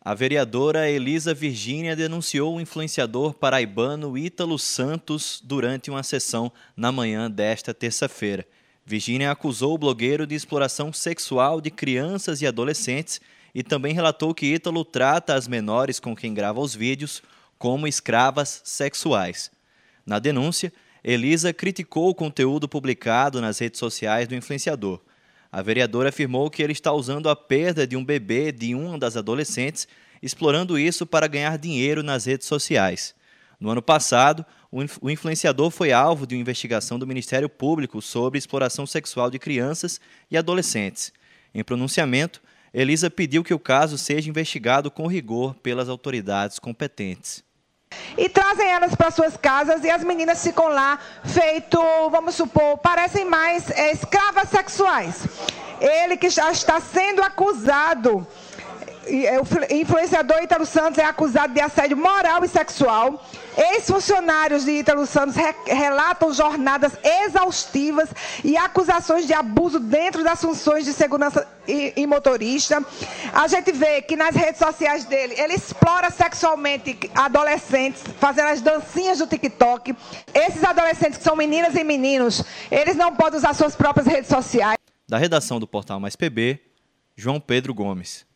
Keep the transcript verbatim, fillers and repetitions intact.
A vereadora Elisa Virgínia denunciou o influenciador paraibano Ítalo Santos durante uma sessão na manhã desta terça-feira. Virgínia acusou o blogueiro de exploração sexual de crianças e adolescentes e também relatou que Ítalo trata as menores com quem grava os vídeos como escravas sexuais. Na denúncia, Elisa criticou o conteúdo publicado nas redes sociais do influenciador. A vereadora afirmou que ele está usando a perda de um bebê de uma das adolescentes, explorando isso para ganhar dinheiro nas redes sociais. No ano passado, o influenciador foi alvo de uma investigação do Ministério Público sobre exploração sexual de crianças e adolescentes. Em pronunciamento, Elisa pediu que o caso seja investigado com rigor pelas autoridades competentes. E trazem elas para suas casas e as meninas ficam lá feito, vamos supor, parecem mais é, escravas sexuais. Ele que já está sendo acusado, o influenciador Ítalo Santos é acusado de assédio moral e sexual. Ex-funcionários de Ítalo Santos re relatam jornadas exaustivas e acusações de abuso dentro das funções de segurança e, e motorista. A gente vê que nas redes sociais dele, ele explora sexualmente adolescentes, fazendo as dancinhas do TikTok. Esses adolescentes que são meninas e meninos, eles não podem usar suas próprias redes sociais. Da redação do Portal Mais P B, João Pedro Gomes.